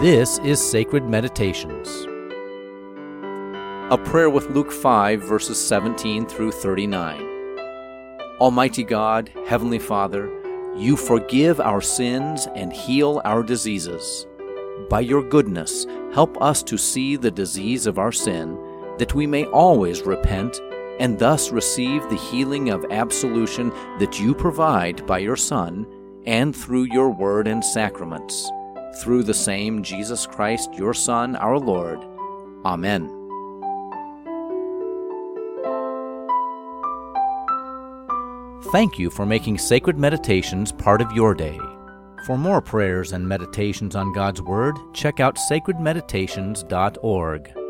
This is Sacred Meditations. A prayer with Luke 5, verses 17 through 39. Almighty God, Heavenly Father, you forgive our sins and heal our diseases. By your goodness, help us to see the disease of our sin, that we may always repent and thus receive the healing of absolution that you provide by your Son and through your word and sacraments. Through the same Jesus Christ, your Son, our Lord. Amen. Thank you for making Sacred Meditations part of your day. For more prayers and meditations on God's Word, check out sacredmeditations.org.